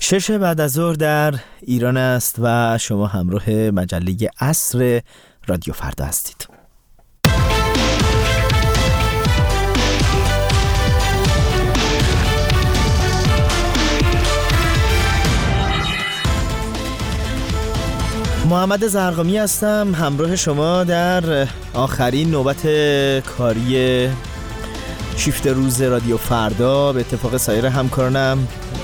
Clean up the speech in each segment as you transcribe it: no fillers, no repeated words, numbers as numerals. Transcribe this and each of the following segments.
6 بعد از ظهر در ایران است و شما همراه مجله عصر رادیو فردا هستید. محمد زرقامی هستم، همراه شما در آخرین نوبت کاری شیفت روز رادیو فردا به اتفاق سایر همکارانم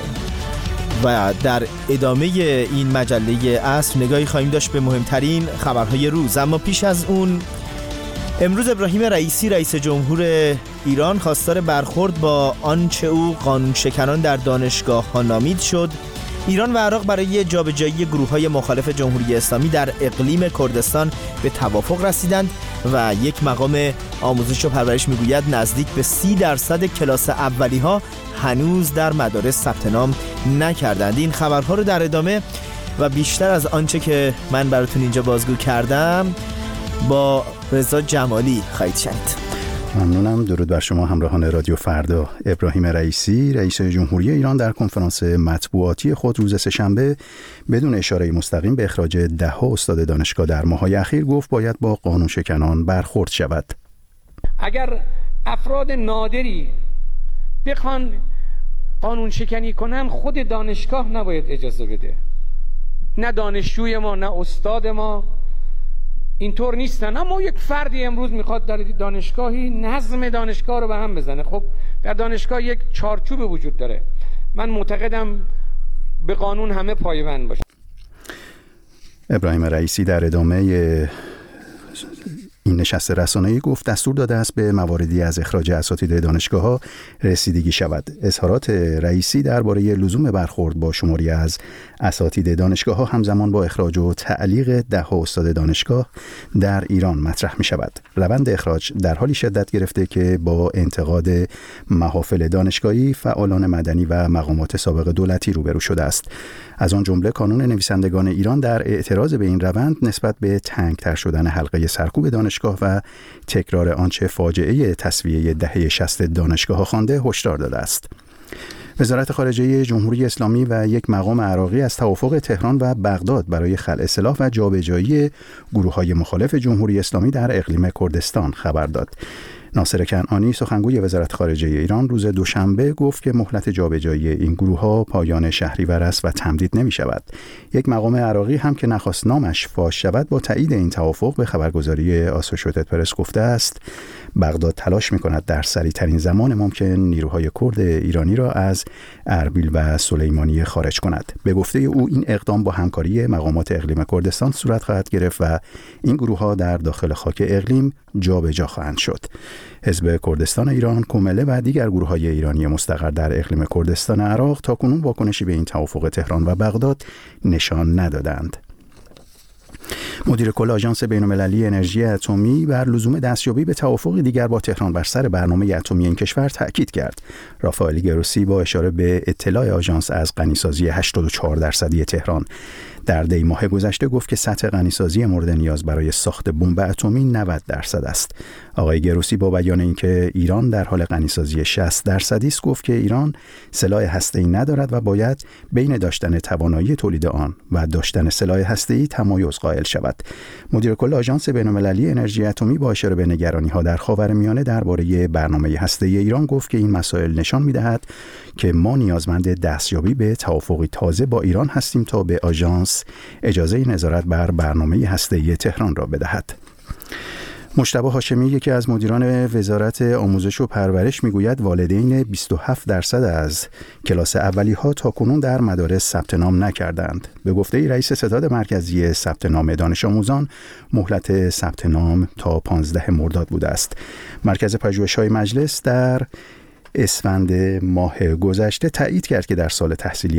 و در ادامه این مجله عصر نگاهی خواهیم داشت به مهمترین خبرهای روز. اما پیش از اون، امروز ابراهیم رئیسی رئیس جمهور ایران خواستار برخورد با آنچه او قانونشکنان در دانشگاه ها نامید شد. ایران و عراق برای جابجایی گروه‌های مخالف جمهوری اسلامی در اقلیم کردستان به توافق رسیدند و یک مقام آموزش و پرورش میگوید نزدیک به 30% کلاس اولی‌ها هنوز در مدارس ثبت نام نکردند. این خبرها رو در ادامه و بیشتر از آنچه که من براتون اینجا بازگو کردم با رضا جمالی خواهید شنید. ممنونم. درود بر شما همراهان رادیو فردا. ابراهیم رئیسی رئیس جمهوری ایران در کنفرانس مطبوعاتی خود روز سه‌شنبه بدون اشاره مستقیم به اخراج 10 استاد دانشگاه در ماه‌های اخیر گفت باید با قانونشکنان برخورد شود. اگر افراد نادری بخوان قانون شکنی کنن، خود دانشگاه نباید اجازه بده، نه دانشجوی ما نه استاد ما اینطور نیستن. اما یک فردی امروز میخواد در دانشگاهی نظم دانشگاه رو به هم بزنه. خب در دانشگاه یک چارچوب وجود داره. من معتقدم به قانون همه پایبند باشه. ابراهیم رئیسی در ادامه این نشست رسانه‌ای گفت دستور داده است به مواردی از اخراج اساتید دانشگاه‌ها رسیدگی شود. اظهارات رئیسی درباره لزوم برخورد با شماری از اساتید دانشگاه‌ها همزمان با اخراج و تعلیق 10 استاد دانشگاه در ایران مطرح می‌شود. روند اخراج در حالی شدت گرفته که با انتقاد محافل دانشگاهی، فعالان مدنی و مقامات سابق دولتی روبرو شده است. از آن جمله کانون نویسندگان ایران در اعتراض به این روند نسبت به تنگ‌تر شدن حلقه سرکوب دانشگاه و تکرار آنچه فاجعه تسویه دهه 60 دانشگاه‌ها خوانده هشدار داده است. وزارت خارجه جمهوری اسلامی و یک مقام عراقی از توافق تهران و بغداد برای خلع سلاح و جابجایی گروه‌های مخالف جمهوری اسلامی در اقلیم کردستان خبر داد. ناصر کنعانی سخنگوی وزارت خارجه ایران روز دوشنبه گفت که مهلت جابجایی این گروه‌ها پایان شهریور است و تمدید نمی‌شود. یک مقام عراقی هم که نخواست نامش فاش شود با تایید این توافق به خبرگزاری آسوشییتد پرس گفته است بغداد تلاش می‌کند در سریع‌ترین زمان ممکن نیروهای کرد ایرانی را از اربیل و سلیمانیه خارج کند. به گفته او این اقدام با همکاری مقامات اقلیم کردستان صورت خواهد گرفت و این گروه‌ها در داخل خاک اقلیم جابجا خواهند شد. حزب کردستان ایران، کومله و دیگر گروه‌های ایرانی مستقر در اقلیم کردستان عراق تاکنون واکنشی به این توافق تهران و بغداد نشان ندادند. مدیر کل آژانس بین‌المللی انرژی اتمی بر لزوم دستیابی به توافق دیگر با تهران بر سر برنامه اتمی این کشور تاکید کرد. رافائل گروسی با اشاره به اطلاع آژانس از غنیسازی 84% تهران در دی ماه گذشته گفت که سطح غنیسازی مورد نیاز برای ساخت بمب اتمی 90% است. آقای گروسی با بیان اینکه ایران در حال غنیسازی 60% است گفت که ایران سلاح هسته‌ای ندارد و باید بین داشتن توانایی تولید آن و داشتن سلاح هسته‌ای تمایز قائل شود. مدیر کل آژانس بین‌المللی انرژی اتمی با اشاره به نگرانی‌ها در خاورمیانه درباره برنامه هسته‌ای ایران گفت که این مسائل نشان می‌دهد که ما نیازمند دستیابی به توافقی تازه با ایران هستیم تا به آژانس اجازه نظارت بر برنامه هسته‌ای تهران را بدهد. مجتبی هاشمی یکی از مدیران وزارت آموزش و پرورش میگوید والدین 27% از کلاس اولی‌ها تاکنون در مدارس ثبت نام نکردند. به گفته رئیس ستاد مرکزی ثبت نام دانش آموزان مهلت ثبت نام تا 15 مرداد بوده است. مرکز پژوهش‌های مجلس در اسفند ماه گذشته تایید کرد که در سال تحصیلی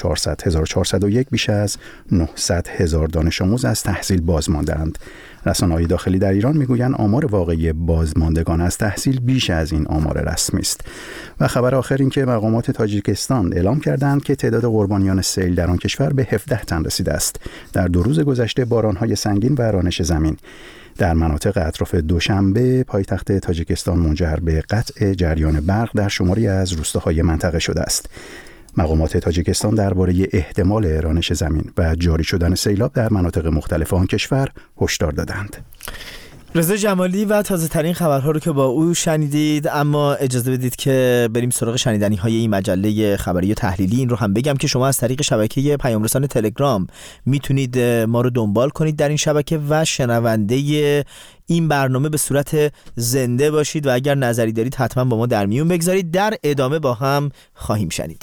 1401 بیش از 900,000 دانش آموز از تحصیل باز ماندند. رسانه‌های داخلی در ایران میگویند آمار واقعی بازماندگان از تحصیل بیش از این آمار رسمی است. و خبر آخر این که مقامات تاجیکستان اعلام کردند که تعداد قربانیان سیل در آن کشور به 17 تن رسیده است. در 2 روز گذشته باران‌های سنگین و رانش زمین در مناطق اطراف دوشنبه پایتخت تاجیکستان منجر به قطع جریان برق در شماری از روستاهای منطقه شده است. مقامات تاجیکستان درباره احتمال ارانش زمین و جاری شدن سیلاب در مناطق مختلف آن کشور هشدار دادند. رضا جمالی و تازه ترین خبرها رو که با او شنیدید، اما اجازه بدید که بریم سراغ شنیدنی های این مجله خبری و تحلیلی. این رو هم بگم که شما از طریق شبکه پیام‌رسان تلگرام میتونید ما رو دنبال کنید در این شبکه و شنونده این برنامه به صورت زنده باشید و اگر نظری دارید حتما با ما در میون بگذارید. در ادامه با هم خواهیم شنید.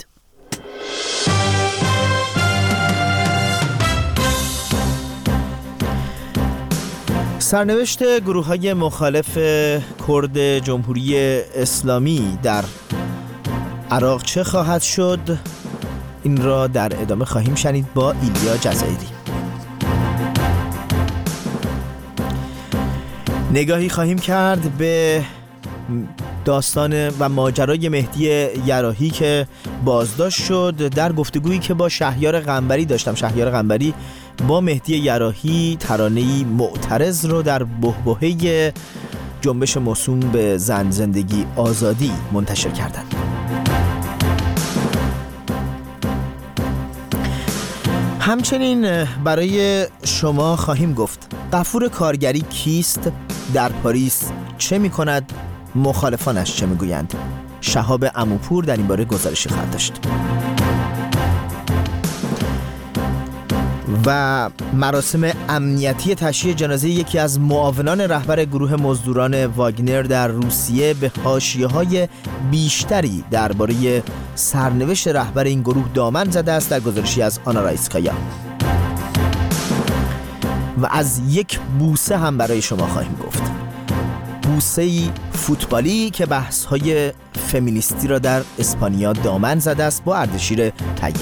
سرنوشت گروه‌های مخالف کرد جمهوری اسلامی در عراق چه خواهد شد؟ این را در ادامه خواهیم شنید با ایلیا جزایری. نگاهی خواهیم کرد به داستان و ماجرای مهدی یراحی که بازداشت شد در گفتگویی که با شهریار قنبری داشتم. شهریار قنبری با مهدی یراحی ترانه‌ای معترض رو در بحبوحه جنبش موسوم به زن، زندگی، آزادی منتشر کردند. همچنین برای شما خواهیم گفت غفور کارگری کیست؟ در پاریس چه می کند؟ مخالفانش چه می گویند؟ شهاب عموپور در این باره گزارشی خواهد داشت. و مراسم امنیتی تشییع جنازه یکی از معاونان رهبر گروه مزدوران واگنر در روسیه به حاشیه‌های بیشتری درباره سرنوشت رهبر این گروه دامن زده است در گزارشی از آنا رایسکایا. و از یک بوسه هم برای شما خواهیم گفت، بوسه‌ای فوتبالی که بحث‌های فمینیستی را در اسپانیا دامن زده است با اردشیر طیبی.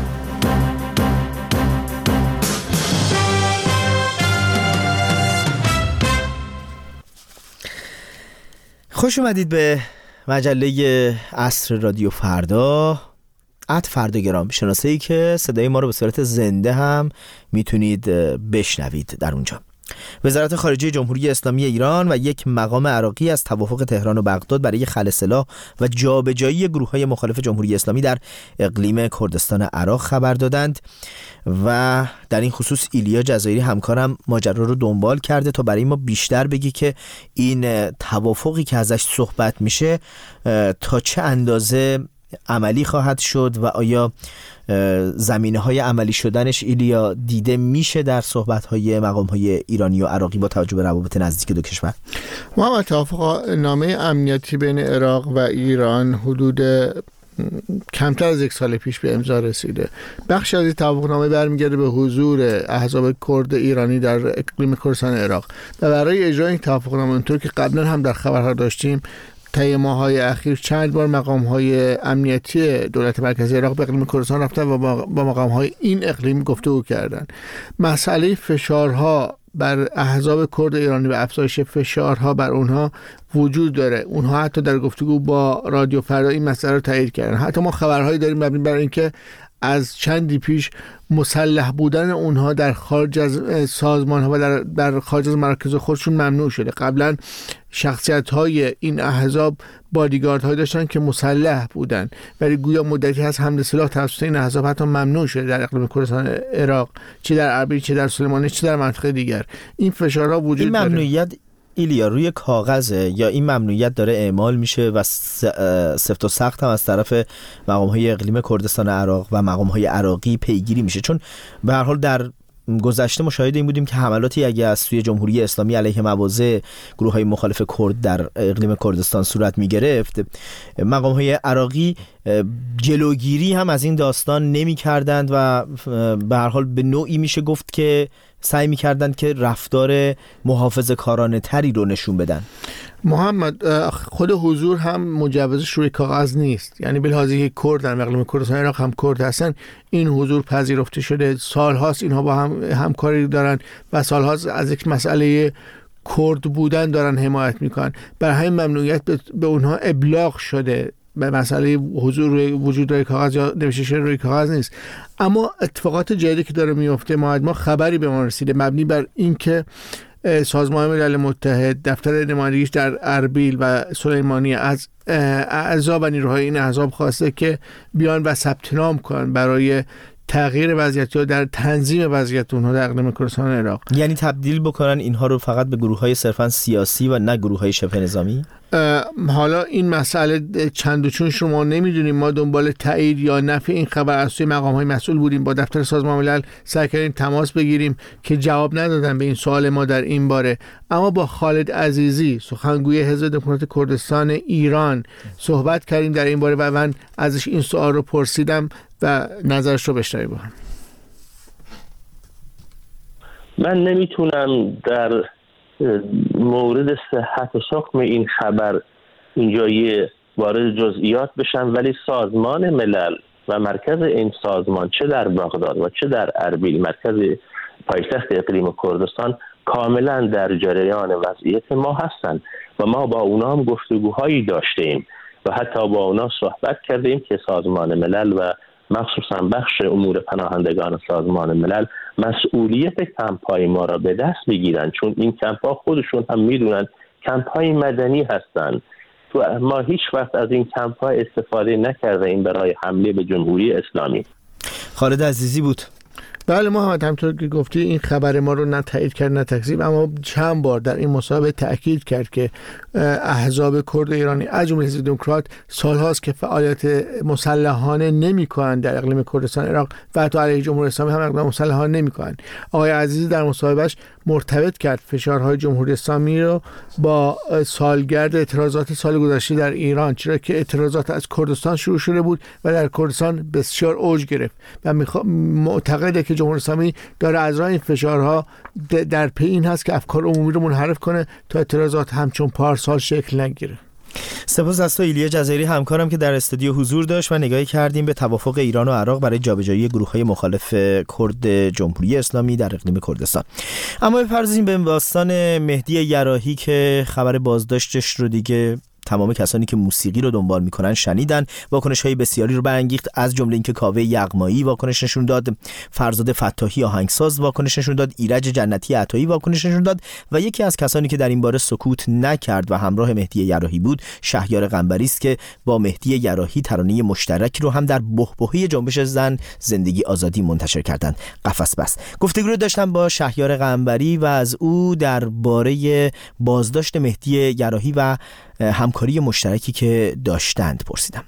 خوش اومدید به مجله عصر رادیو فردا @فرداگرام، شناسه‌ای که صدای ما رو به صورت زنده هم میتونید بشنوید در اونجا. وزارت خارجه جمهوری اسلامی ایران و یک مقام عراقی از توافق تهران و بغداد برای خلع سلاح و جابجایی گروه‌های مخالف جمهوری اسلامی در اقلیم کردستان عراق خبر دادند و در این خصوص ایلیا جزایری همکارم ماجرا رو دنبال کرده تا برای ما بیشتر بگی که این توافقی که ازش صحبت میشه تا چه اندازه عملی خواهد شد و آیا زمینه‌های عملی شدنش ایلیا دیده میشه در صحبت‌های مقام‌های ایرانی و عراقی با توجه به روابط نزدیک دو کشور؟ محمد، توافق نامه امنیتی بین عراق و ایران حدود کمتر از 1 سال پیش به امضا رسیده. بخش از این توافقنامه برمیگرده به حضور احزاب کرد ایرانی در اقلیم کردستان عراق و برای اجرای این توافقنامه، اونطور که قبلا هم در خبرها داشتیم، طی ماه‌های اخیر چند بار مقام‌های امنیتی دولت مرکزی عراق به اقلیم کردستان رفتن و با مقام‌های این اقلیم گفتگو کردند. مسئله فشارها بر احزاب کرد ایرانی و افزایش فشارها بر اونها وجود داره. اونها حتی در گفتگو با رادیو فردا این مسئله رو تایید کردن. حتی ما خبرهایی داریم مبنی بر اینکه از چندی پیش مسلح بودن اونها در خارج از سازمان‌ها و در خارج از مراکز خودشون ممنوع شده. قبلا شخصیت‌های این احزاب بادیگاردهایی داشتن که مسلح بودن، ولی گویا مدتی از حمل سلاح توسط این احزاب حتی ممنوع شده در اقلیم کردستان عراق، چه در اربیل، چه در سلیمانیه، چه در مناطق دیگر. این فشارها وجود داره. این ممنوعیت ایلیا روی کاغذه یا این ممنوعیت داره اعمال میشه و سفت و سخت هم از طرف مقام‌های اقلیم کردستان عراق و مقام‌های عراقی پیگیری میشه؟ چون به هر حال در گذشته مشاهده این بودیم که حملاتی اگه از سوی جمهوری اسلامی علیه مواضع گروه‌های مخالف کرد در اقلیم کردستان صورت می‌گرفت، مقام‌های عراقی جلوگیری هم از این داستان نمی‌کردند و به هر حال به نوعی میشه گفت که سعی می‌کردند که رفتار محافظه‌کارانه تری رو نشون بدن. محمد، خود حضور هم مجوزش روی کاغذ نیست، یعنی بالحاظی که کرد در اقلیم کردستان عراق هم کرد هستن، این حضور پذیرفته شده. سال‌هاست اینها با هم همکاری دارن و سال‌هاست از یک مسئله کرد بودن دارن حمایت میکنن. برای همین ممنوعیت به اونها ابلاغ شده. به مسئله حضور وجود روی کاغذ یا نوشته شده روی کاغذ نیست. اما اتفاقات جدیدی که داره میفته، ما خبری به ما رسیده مبنی بر اینکه سازمان ملل متحد، دفتر نمایندگیش در اربیل و سلیمانی از اعضا و نیروهای این احزاب خواسته که بیان و ثبت نام کنن برای تغییر وضعیت یا در تنظیم وضعیت اونها در اقلیم کردستان عراق. یعنی تبدیل بکنن اینها رو فقط به گروه‌های صرفاً سیاسی و نه گروه‌های شبه نظامی؟ حالا این مسئله چند و چون شما نمیدونیم. ما دنبال تایید یا نفی این خبر از سوی مقام‌های مسئول بودیم. با دفتر سازمان ملل سعی کردیم تماس بگیریم که جواب ندادن به این سوال ما در این باره. اما با خالد عزیزی، سخنگوی حزب دموکرات کردستان ایران، صحبت کردیم در این باره و من ازش این سوال رو پرسیدم و نظرش رو بشنویم با هم. من نمیتونم در مورد صحت و سقم این خبر اینجا وارد جزئیات بشم، ولی سازمان ملل و مرکز این سازمان چه در بغداد و چه در اربیل، مرکز پایتخت اقلیم کردستان، کاملا در جریان وضعیت ما هستند و ما با اونا هم گفتگوهایی داشتیم و حتی با اونا صحبت کردیم که سازمان ملل و مخصوصا بخش امور پناهندگان سازمان ملل مسئولیت کمپ‌های ما را به دست بگیرن، چون این کمپ‌ها خودشون هم میدونن کمپ‌های مدنی هستند. ما هیچ وقت از این کمپ‌ها استفاده نکردیم برای حمله به جمهوری اسلامی. خالد عزیزی بود. بله محمد، همطور که گفتی این خبر ما رو نه تایید کرد نه تکذیب، اما چند بار در این مصاحبه تأکید کرد که احزاب کرد ایرانی از جمله حزب دموکرات سالهاست که فعالیت مسلحانه نمی‌کنند در اقلیم کردستان عراق و حتی علیه جمهوری اسلامی هم اقدام مسلحانه نمی‌کنند. آقای عزیزی در مصاحبهش مرتبط کرد فشارهای جمهوری اسلامی رو با سالگرد اعتراضات سال گذشته در ایران، چرا که اعتراضات از کردستان شروع شده بود و در کردستان بسیار اوج گرفت و معتقده که جمهوری اسلامی داره از راه این فشارها در پی این هست که افکار عمومی رو منحرف کنه تا اعتراضات همچون پارسال شکل نگیره. سپاس از تو ایلیا جزایری همکارم که در استودیو حضور داشت و نگاهی کردیم به توافق ایران و عراق برای جابجایی گروه‌های مخالف کرد جمهوری اسلامی در اقلیم کردستان. اما بپردازیم به داستان مهدی یراحی که خبر بازداشتش رو دیگه تمام کسانی که موسیقی رو دنبال میکنن شنیدن. واکنش‌های بسیاری رو برانگیخت، از جمله اینکه کاوه یغمایی واکنش نشون داد، فرزاد فتاحی آهنگساز واکنش نشون داد، ایرج جنتی عطایی واکنش نشون داد و یکی از کسانی که در این باره سکوت نکرد و همراه مهدی یراحی بود شهیار قنبری است که با مهدی یراحی ترانه مشترکی رو هم در بحبوحه جنبش زن زندگی آزادی منتشر کردند. قفس بس. گفتگو رو داشتم با شهیار قنبری و از او درباره بازداشت مهدی یراحی و همکاری مشترکی که داشتند پرسیدم.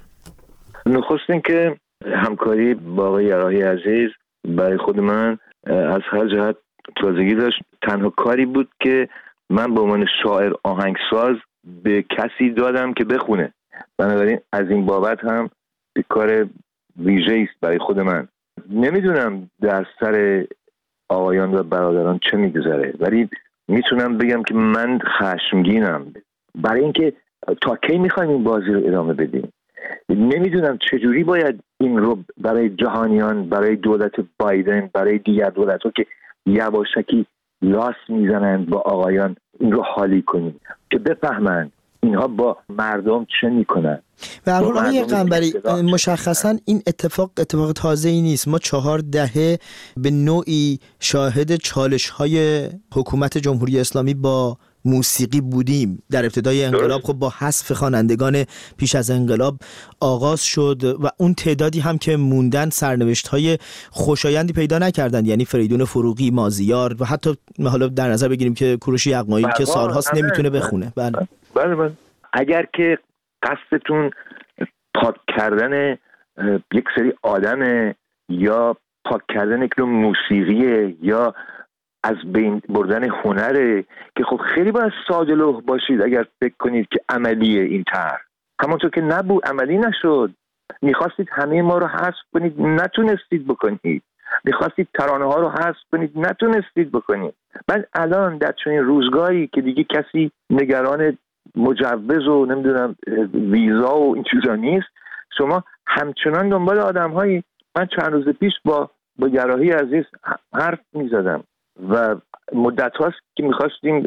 نخست این که همکاری با آقای یراحی عزیز برای خود من از هر جهت تازگی داشت. تنها کاری بود که من به عنوان شاعر آهنگساز به کسی دادم که بخونه، بنابراین از این بابت هم به کار ویژه‌ای است برای خود من. نمیدونم در سر آقایان و برادران چه میگذره، ولی میتونم بگم که من خشمگینم برای اینکه تا کی میخوایم این بازی رو ادامه بدیم. نمیدونم چجوری باید این رو برای جهانیان، برای دولت بایدن، برای دیگر دولت‌ها که یواشکی لاس میزنند با آقایان این رو حالی کنیم که بفهمند اینها با مردم چه میکنن. به هر حال آقای قنبری مشخصا این اتفاق تازه‌ای نیست. ما 4 دهه به نوعی شاهد چالش‌های حکومت جمهوری اسلامی با موسیقی بودیم. در ابتدای انقلاب خب با حذف خوانندگان پیش از انقلاب آغاز شد و اون تعدادی هم که موندن سرنوشت‌های خوشایندی پیدا نکردند، یعنی فریدون فروغی، مازیار و حتی حالا در نظر بگیریم که کوروش یغمایی که سالهاست نمیتونه بخونه. بله. اگر که قصدتون پاک کردن یک سری آدم یا پاک کردن یک موسیقی یا از بین بردن هنره که خب خیلی باید ساده‌لوح باشید اگر فکر کنید که عملیه این طرح. همونطور که نبود، عملی نشد. میخواستید همه ما رو حذف کنید، نتونستید بکنید. میخواستید ترانه ها رو حذف کنید، نتونستید بکنید. من الان در چنین روزگاری که دیگه کسی نگران مجوز و نمیدونم ویزا و این چیزا نیست، شما همچنان دنبال آدم‌هایی. من چند روز پیش با یراحی عزیز حرف میزدم و مدت هاست که میخواستیم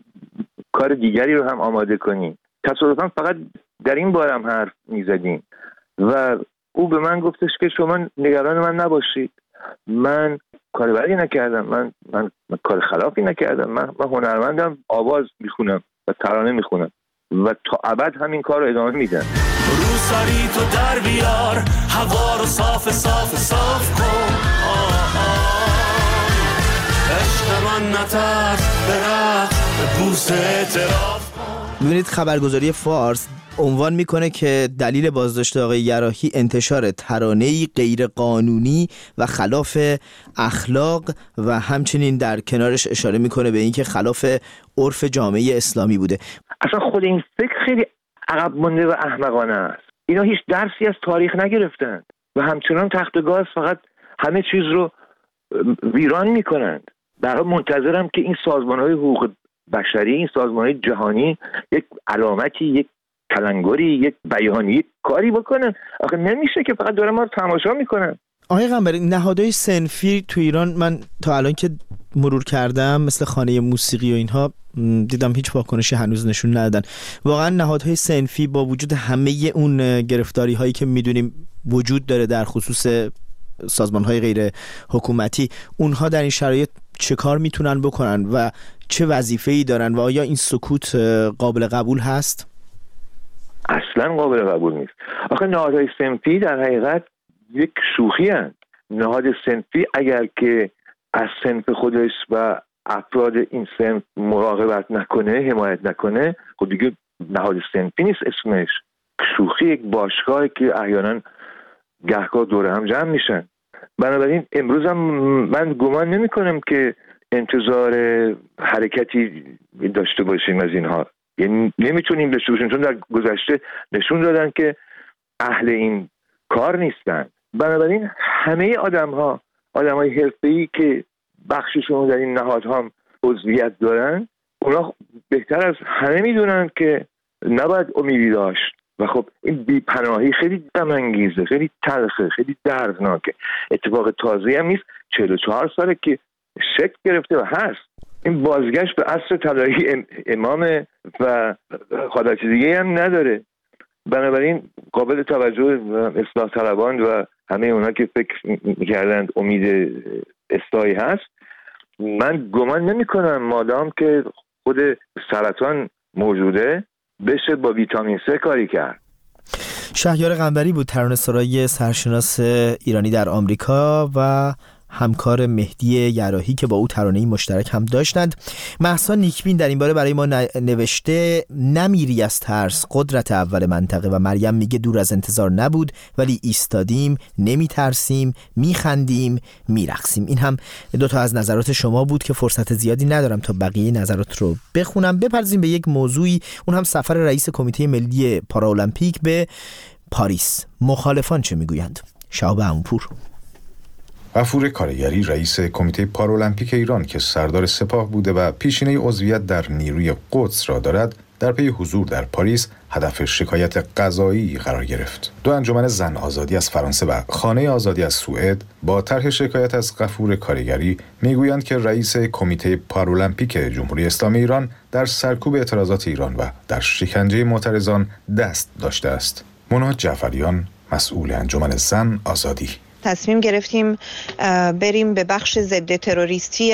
کار دیگری رو هم آماده کنیم. تصادفاً فقط در این بار هم حرف میزدیم و او به من گفتش که شما نگران من نباشید، من کار بدی نکردم، من کار خلافی نکردم، من هنرمندم، آواز میخونم و ترانه میخونم و تا ابد همین کار رو ادامه میدم. روسری تو در بیار، هوا رو صاف صاف صاف کن، عشق من نترس، برخ به بوس اعتراف کن. ببینید خبرگزاری فارس عنوان میکنه که دلیل بازداشت آقای یراحی انتشار ترانه‌ای غیر قانونی و خلاف اخلاق و همچنین در کنارش اشاره میکنه به اینکه خلاف عرف جامعه اسلامی بوده. اصلا خود این فکر خیلی عقب مونده و احمقانه است. اینا هیچ درسی از تاریخ نگرفتند و همچنان تخت گاز فقط همه چیز رو ویران میکنند. در حال منتظرم که این سازمان‌های حقوق بشری، این سازمان‌های جهانی یک علامتی، یک تلنگری، یک بیانیه کاری بکنن. آخه نمیشه که فقط دارن ما رو تماشا میکنن. آقای قنبری، نهادهای صنفی تو ایران من تا الان که مرور کردم مثل خانه موسیقی و اینها دیدم هیچ واکنشی هنوز نشون ندادن. واقعا نهادهای صنفی با وجود همه اون گرفتاری هایی که میدونیم وجود داره در خصوص سازمان‌های غیر حکومتی، اونها در این شرایط چه کار میتونن بکنن و چه وظیفه‌ای دارن و آیا این سکوت قابل قبول هست؟ اصلا قابل قبول نیست. آخه نهادهای صنفی در حقیقت یک شوخی هست. نهاد صنفی اگر که از صنف خودش و افراد این صنف مراقبت نکنه، حمایت نکنه، خب دیگه نهاد صنفی نیست اسمش. شوخی یک باشگاهی که احیانا گهگاه دور هم جمع میشن. بنابراین امروز هم من گمان نمی کنم که انتظار حرکتی داشته باشیم از اینها. یعنی نمیتونیم داشته باشیم، چون در گذشته نشون دادن که اهل این کار نیستن. بنابراین همه آدم‌های حرفه‌ای که بخششون در این نهادها عضویت دارن، اونا بهتر از همه میدونن که نباید امیدی داشت و خب این بی‌پناهی خیلی غم‌انگیزه، خیلی تلخه، خیلی دردناکه. اتفاق تازه‌ای هم نیست، 44 ساله که شکل گرفته و هست. این بازگشت به عصر طلایی امام و حالت دیگه هم نداره. بنابراین قابل توجه اصلاح طلبان و همه اونا که فکر می‌کردند امید اصلاحی هست، من گمان نمی‌کنم مادام که خود سرطان موجوده بشه با ویتامین C کاری کرد. شهریار قنبری بود، ترانه‌سرای سرشناس ایرانی در آمریکا و همکار مهدی یراحی که با او ترانه‌ای مشترک هم داشتند. مهسا نیکبین در این باره برای ما نوشته نمیری از ترس قدرت اول منطقه و مریم میگه دور از انتظار نبود ولی ایستادیم، نمیترسیم، میخندیم، میرقصیم. این هم دو تا از نظرات شما بود که فرصت زیادی ندارم تا بقیه نظرات رو بخونم. بپردازیم به یک موضوعی، اون هم سفر رئیس کمیته ملی پارالمپیک به پاریس. مخالفان چه میگویند؟ شهاب عموپور. غفور کارگری رئیس کمیته پارالمپیک ایران که سردار سپاه بوده و پیشینه عضویت در نیروی قدس را دارد، در پی حضور در پاریس هدف شکایت قضایی قرار گرفت. دو انجمن زن آزادی از فرانسه و خانه آزادی از سوئد با طرح شکایت از غفور کارگری میگویند که رئیس کمیته پارالمپیک جمهوری اسلامی ایران در سرکوب اعتراضات ایران و در شکنجه معترضان دست داشته است. منى جعفریان، مسئول انجمن زن آزادی: تصمیم گرفتیم بریم به بخش ضد تروریستی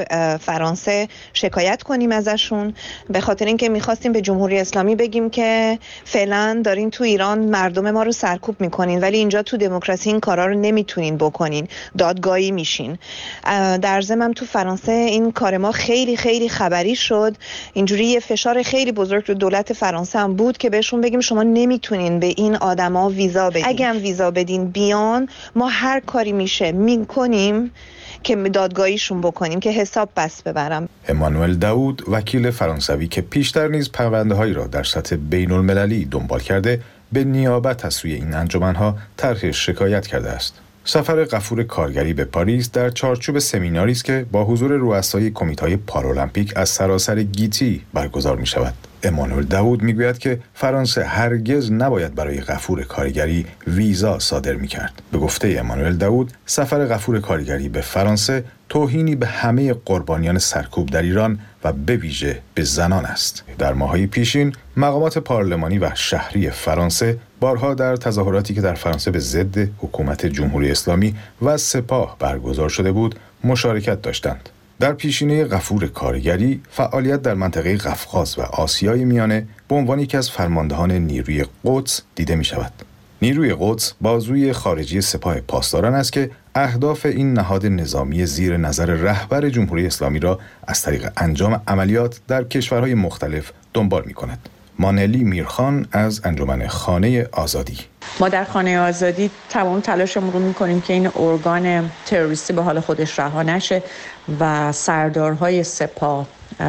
فرانسه شکایت کنیم ازشون، به خاطر اینکه میخواستیم به جمهوری اسلامی بگیم که فعلا دارین تو ایران مردم ما رو سرکوب میکنین ولی اینجا تو دموکراسی این کارا رو نمیتونین بکنین، دادگاهی میشین. در ضمن تو فرانسه این کار ما خیلی خیلی خبری شد، اینجوری یه فشار خیلی بزرگ رو دولت فرانسه هم بود که بهشون بگیم شما نمیتونین به این آدما ویزا بدین، اگه هم ویزا بدین بیان ما هر کاری میشه میکنیم که دادگاهیشون بکنیم که حساب بس ببرم. امانوئل داوود، وکیل فرانسوی که پیشتر نیز پرونده‌هایی را در سطح بین‌المللی دنبال کرده، به نیابت از سوی این انجمن‌ها طرح شکایت کرده است. سفر غفور کارگری به پاریس در چارچوب سمیناری است که با حضور رؤسای کمیته‌های پارالمپیک از سراسر گیتی برگزار می‌شود. امانوئل داوود میگوید که فرانسه هرگز نباید برای غفور کارگری ویزا صادر میکرد. به گفته امانوئل داوود، سفر غفور کارگری به فرانسه توهینی به همه قربانیان سرکوب در ایران و به ویژه به زنان است. در ماه‌های پیشین مقامات پارلمانی و شهری فرانسه بارها در تظاهراتی که در فرانسه به ضد حکومت جمهوری اسلامی و سپاه برگزار شده بود مشارکت داشتند. در پیشینه غفور کارگری فعالیت در منطقه قفقاز و آسیای میانه به عنوان یکی از فرماندهان نیروی قدس دیده می شود. نیروی قدس بازوی خارجی سپاه پاسداران است که اهداف این نهاد نظامی زیر نظر رهبر جمهوری اسلامی را از طریق انجام عملیات در کشورهای مختلف دنبال می کند. مانلی میرخان از انجمن خانه آزادی: ما در خانه آزادی تمام تلاشمون رو میکنیم که این ارگان تروریستی به حال خودش رها نشه و سردارهای سپاه،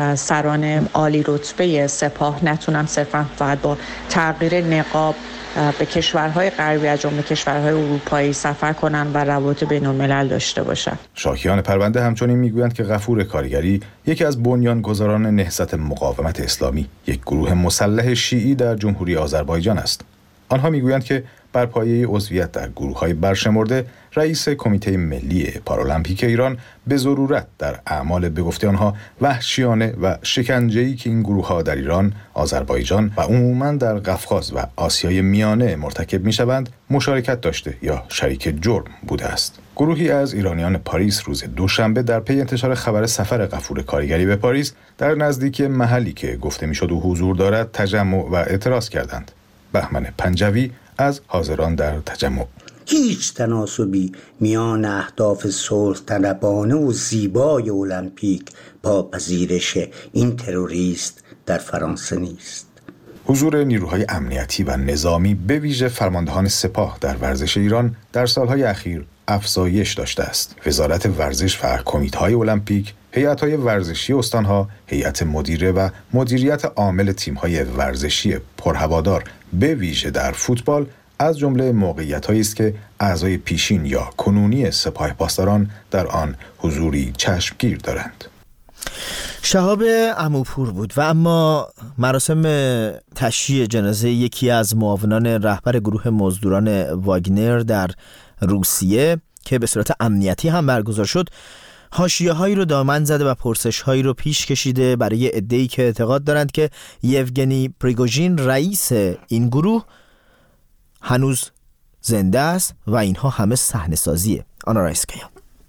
سران عالی رتبه سپاه نتونن صرفا فقط با تغییر نقاب به کشورهای غربی از جمله کشورهای اروپایی سفر کنن و روابط بین‌الملل داشته باشن. شاکیان پرونده همچنین میگویند که غفور کارگری یکی از بنیانگذاران نهضت مقاومت اسلامی، یک گروه مسلح شیعی در جمهوری آذربایجان است. آنها میگویند که بر پایه عضویت در گروه‌های برشمرده رئیس کمیته ملی پارالمپیک ایران به ضرورت در اعمال به گفته آنها وحشیانه و شکنجه‌ای که این گروه‌ها در ایران، آذربایجان و عموماً در قفقاز و آسیای میانه مرتکب می‌شوند مشارکت داشته یا شریک جرم بوده است. گروهی از ایرانیان پاریس روز دوشنبه در پی انتشار خبر سفر غفور کارگری به پاریس در نزدیکی محلی که گفته می‌شد او حضور دارد تجمع و اعتراض کردند. بهمن پنجوی از حاضران در تجمع: هیچ تناسبی میان اهداف صلح طلبانه و زیبای المپیک با پذیرش این تروریست در فرانسه نیست. حضور نیروهای امنیتی و نظامی به ویژه فرماندهان سپاه در ورزش ایران در سالهای اخیر افزایش داشته است. وزارت ورزش و کمیته‌های المپیک، هیئت‌های ورزشی استان‌ها، هیئت مدیره و مدیریت عامل تیم‌های ورزشی پرهوادار به ویژه در فوتبال از جمله موقعیت‌هایی است که اعضای پیشین یا کنونی سپاه پاسداران در آن حضوری چشمگیر دارند. شهاب عموپور بود و اما مراسم تشییع جنازه یکی از معاونان رهبر گروه مزدوران واگنر در روسیه که به صورت امنیتی هم برگزار شد، حاشیه‌هایی رو دامن زده و پرسش‌هایی رو پیش کشیده برای عده‌ای که اعتقاد دارند که یوگنی پریگوژین رئیس این گروه هنوز زنده است و اینها همه صحنه‌سازیه. آنا رایسکیا: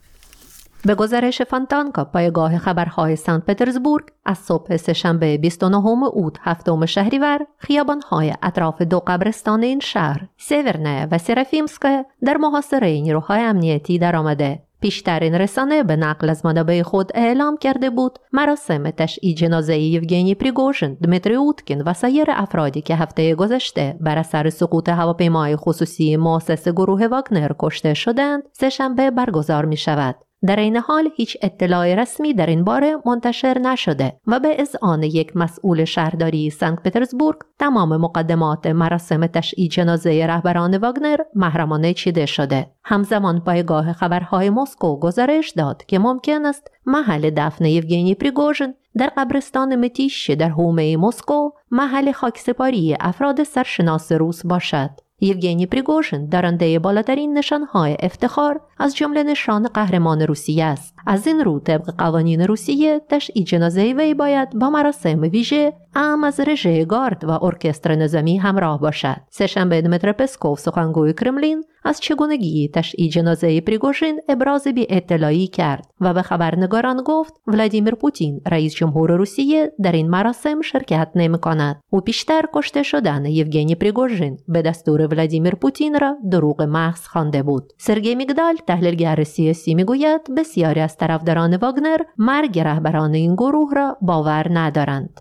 به گزارش فانتانکا، پایگاه خبرهای سنت پترزبورگ، از صبح سه‌شنبه 29 اوت 7 شهریور خیابان‌های اطراف دو قبرستان این شهر، سیورنه و سرافیمسکه، در محاصره نیروهای امنیتی درآمده. پیشترین رسانه به نقل از منابع خود اعلام کرده بود مراسم تشییع جنازه یوگنی پریگوژین، دمیتری اوتکین و سایر افرادی که هفته گذشته بر اثر سقوط هواپیمای خصوصی مؤسس گروه واگنر کشته شدند، سه‌شنبه برگزار می شود. در این حال هیچ اطلاع رسمی در این باره منتشر نشده و به اذعان یک مسئول شهرداری سنت پترزبورگ تمام مقدمات مراسم تشییع جنازه رهبران واگنر محرمانه چیده شده. همزمان پایگاه خبرهای مسکو گزارش داد که ممکن است محل دفن یوگنی پریگوژین در قبرستان متیش در حومه مسکو محل خاکسپاری افراد سرشناس روس باشد. یوگنی پریگوژین دارنده بالاترین نشانهای افتخار از جمله نشان قهرمان روسیه است. از این رو طبق قوانین روسیه تشییع جنازه وی باید با مراسم ویژه اعم از رژه گارد و ارکستر نظامی همراه باشد. سه‌شنبه دمیتری پسکوف، سخنگوی کرملین، از چگونگی تشییع جنازه پریگوژین ابراز بی‌اطلاعی کرد و به خبرنگاران گفت ولادیمیر پوتین، رئیس جمهور روسیه، در این مراسم شرکت نمی‌کند. او پیشتر کشته شدن یوگنی پریگوژین به دستور ولادیمیر پوتین را دروغ محض خوانده بود. سرگئی میگدال، تحلیلگر سیاسی، میگوید بسیاری از طرفداران واگنر مرگ رهبران این گروه را باور ندارند.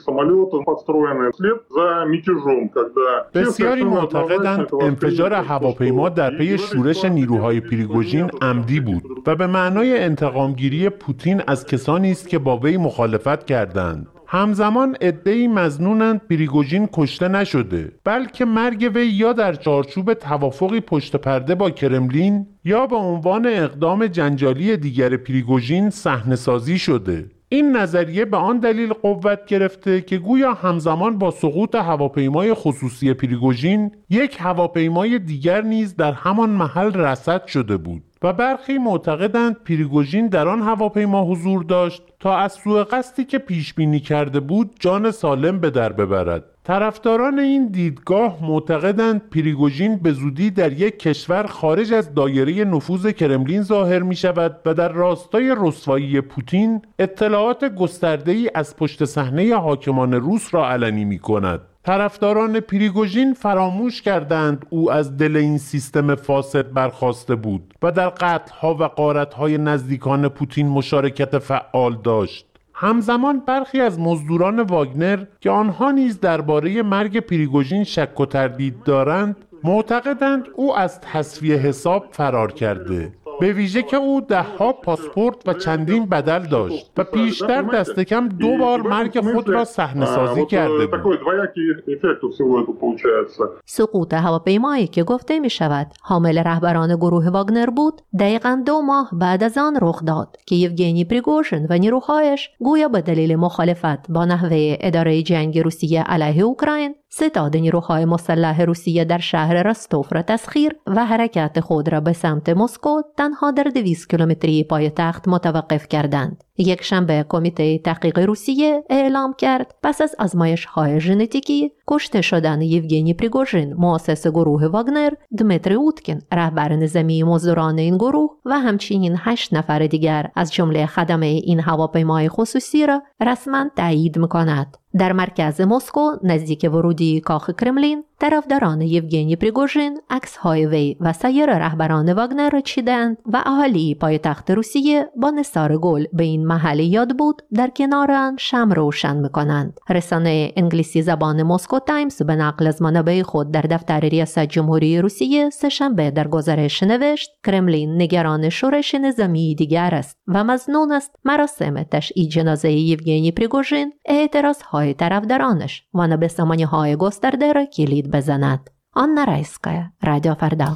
بسیاری معتقدند انفجار هواپیما در پی شورش نیروهای پریگوژین عمدی بود و به معنای انتقامگیری پوتین از کسانی است که با وی مخالفت کردند. همزمان عده‌ای مظنونند پریگوژین کشته نشده، بلکه مرگ وی یا در چارچوب توافقی پشت پرده با کرملین یا به عنوان اقدام جنجالی دیگر پریگوژین صحنه‌سازی شده. این نظریه به آن دلیل قوت گرفته که گویا همزمان با سقوط هواپیمای خصوصی پریگوژین یک هواپیمای دیگر نیز در همان محل رصد شده بود و برخی معتقدند پریگوژین در آن هواپیما حضور داشت تا از سوء قصدی که پیش بینی کرده بود جان سالم به در ببرد. طرفداران این دیدگاه معتقدند پریگوژین به زودی در یک کشور خارج از دایره نفوذ کرملین ظاهر می شود و در راستای رسوایی پوتین اطلاعات گسترده‌ای از پشت صحنه حاکمان روس را علنی می کند. طرفداران پریگوژین فراموش کردند او از دل این سیستم فاسد برخاسته بود و در قتل‌ها و غارت‌های نزدیکان پوتین مشارکت فعال داشت. همزمان برخی از مزدوران واگنر که آنها نیز درباره مرگ پریگوژین شک و تردید دارند، معتقدند او از تسویه حساب فرار کرده، به ویژه که او 10 پاسپورت و چندین بدل داشت و پیشتر دست کم 2 بار مرگ خود را صحنه‌سازی کرده بود. سقوط هواپیمایی که گفته می شود حامل رهبران گروه واگنر بود، دقیقاً 2 ماه بعد از آن رخ داد که یوگنی پریگوژین و نیروهایش گویا به دلیل مخالفت با نحوه اداره جنگ روسیه علیه اوکراین ستاد نیروهای مسلح روسیه در شهر رستوف را تسخیر و حرکت خود را به سمت مسکو تنها در 200 کیلومتری پایتخت متوقف کردند. یک شنبه کمیته تحقیق روسیه اعلام کرد پس از آزمایش‌های ژنتیکی کشته شدن یوگنی پریگوژین مؤسس گروه واگنر، دمیتری اوتکین رهبر نظامی مزدوران این گروه و همچنین 8 نفر دیگر از جمله خدمه این هواپیمای خصوصی را رسما تایید می‌کند. در مرکز مسکو نزدیک ورودی کاخ کرملین طرفداران یوگنی پریگوژین عکس‌های وی و سایر رهبران واگنر را چیدند و اهالی پایتخت روسیه با نثار گل به این محل یاد بود در کنار آن شمع روشن می‌کنند. رسانه انگلیسی زبان مسکو تایمز به نقل از منابع خود در دفتر ریاست جمهوری روسیه سه‌شنبه در گزارش نوشت کرملین نگران شورش نظامی دیگر است و مظنون است مراسم تشییع جنازه یوگنی پریگوژین اعتراض‌های طرفدارانش و نابسامانی‌های گسترده را کلید بزند. آنا رایسکایا، رادیو فردا.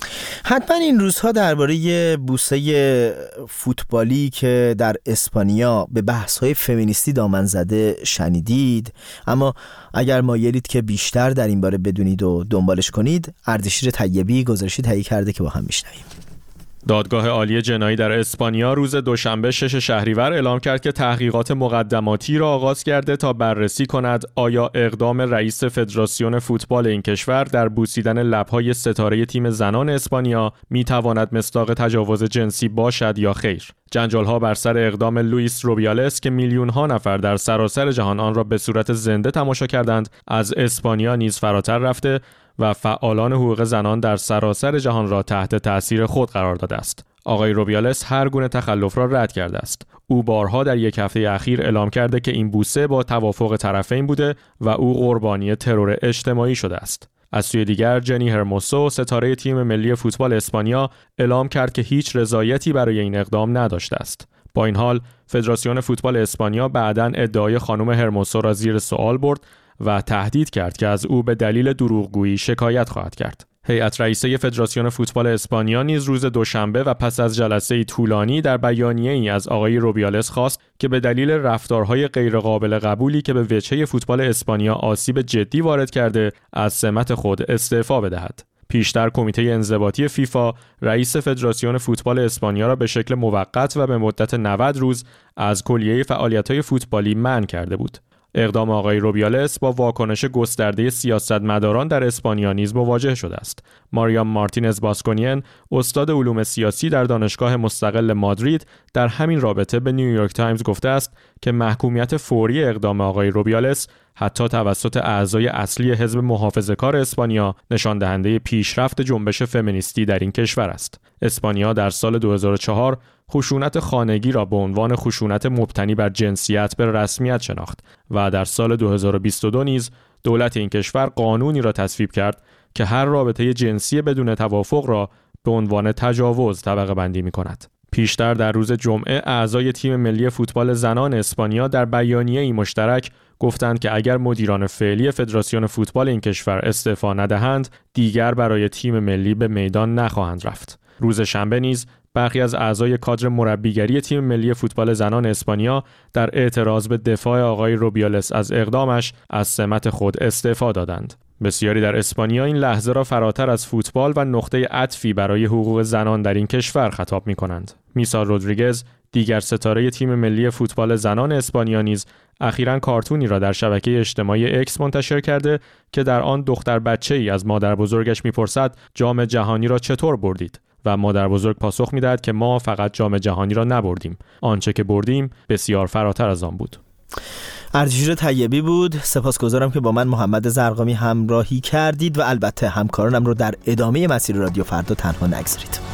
حتما این روزها درباره بوسه فوتبالی که در اسپانیا به بحث‌های فمینیستی دامن زده شنیدید، اما اگر مایلید که بیشتر در این باره بدونید و دنبالش کنید، اردشیر طیبی گزارشی تهیه کرده که با هم میشنویم. دادگاه عالی جنایی در اسپانیا روز دوشنبه 6 شهریور اعلام کرد که تحقیقات مقدماتی را آغاز کرده تا بررسی کند آیا اقدام رئیس فدراسیون فوتبال این کشور در بوسیدن لب‌های ستاره تیم زنان اسپانیا می‌تواند مصداق تجاوز جنسی باشد یا خیر. جنجال‌ها بر سر اقدام لوئیس روبیالس که میلیون‌ها نفر در سراسر جهان آن را به صورت زنده تماشا کردند، از اسپانیا نیز فراتر رفته و فعالان حقوق زنان در سراسر جهان را تحت تأثیر خود قرار داده است. آقای روبیالس هر گونه تخلف را رد کرده است. او بارها در یک هفته اخیر اعلام کرده که این بوسه با توافق طرفین بوده و او قربانی ترور اجتماعی شده است. از سوی دیگر جنی هرموسو ستاره تیم ملی فوتبال اسپانیا اعلام کرد که هیچ رضایتی برای این اقدام نداشته است. با این حال فدراسیون فوتبال اسپانیا بعداً ادعای خانم هرموسو را زیر سوال برد و تهدید کرد که از او به دلیل دروغگویی شکایت خواهد کرد. هیئت رئیسه فدراسیون فوتبال اسپانیا نیز روز دوشنبه و پس از جلسه طولانی در بیانیه‌ای از آقای روبیالس خواست که به دلیل رفتارهای غیرقابل قبولی که به وجهه فوتبال اسپانیا آسیب جدی وارد کرده از سمت خود استعفا بدهد. پیشتر کمیته انضباطی فیفا رئیس فدراسیون فوتبال اسپانیا را به شکل موقت و به مدت 90 روز از کلیه فعالیت‌های فوتبالی منع کرده بود. اقدام آقای روبیالس با واکنش گسترده سیاستمداران در اسپانیا نیز مواجه شده است. ماریام مارتینز باسکونین، استاد علوم سیاسی در دانشگاه مستقل مادرید، در همین رابطه به نیویورک تایمز گفته است که محکومیت فوری اقدام آقای روبیالس حتی توسط اعضای اصلی حزب محافظه‌کار اسپانیا نشان دهنده پیشرفت جنبش فمینیستی در این کشور است. اسپانیا در سال 2004 خشونت خانگی را به عنوان خشونت مبتنی بر جنسیت به رسمیت شناخت و در سال 2022 نیز دولت این کشور قانونی را تصویب کرد که هر رابطه جنسی بدون توافق را به عنوان تجاوز طبقه بندی می کند. پیشتر در روز جمعه اعضای تیم ملی فوتبال زنان اسپانیا در بیانیه‌ای مشترک گفتند که اگر مدیران فعلی فدراسیون فوتبال این کشور استعفا ندهند، دیگر برای تیم ملی به میدان نخواهند رفت. روز شنبه نیز برخی از اعضای کادر مربیگری تیم ملی فوتبال زنان اسپانیا در اعتراض به دفاع آقای روبیالس از اقدامش از سمت خود استعفا دادند. بسیاری در اسپانیا این لحظه را فراتر از فوتبال و نقطه عطفی برای حقوق زنان در این کشور خطاب می‌کنند. میسا رودریگز، دیگر ستاره تیم ملی فوتبال زنان اسپانیا نیز اخیراً کارتونی را در شبکه اجتماعی اکس منتشر کرده که در آن دختر بچه‌ای از مادر بزرگش می‌پرسد جام جهانی را چطور بردید؟ و مادر بزرگ پاسخ می‌دهد که ما فقط جام جهانی را نبردیم، آنچه که بردیم بسیار فراتر از آن بود. اردشیر طیبی بود. سپاسگزارم که با من محمد زرقامی همراهی کردید و البته همکارانم رو در ادامه مسیر رادیو فردا تنها نگذارید.